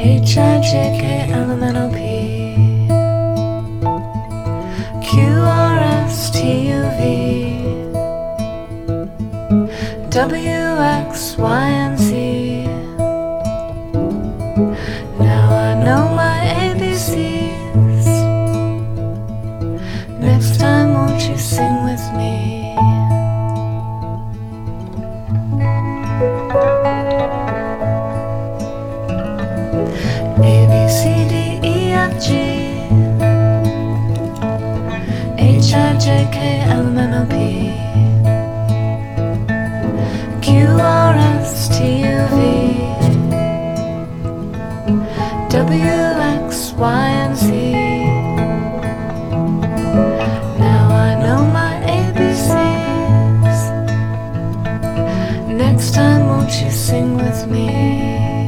H-I-J-K-L-M-N-O-P Q-R-S-T-U-V W-X-Y-and-Z. Now I know my ABCs. Next time won't you sing with me? A-B-C-D-E-F-G H-I-J-K-L-M-N-O-P Q-R-S-T-U-V W-X-Y-and-Z. Now I know my ABCs. Next time won't you sing with me?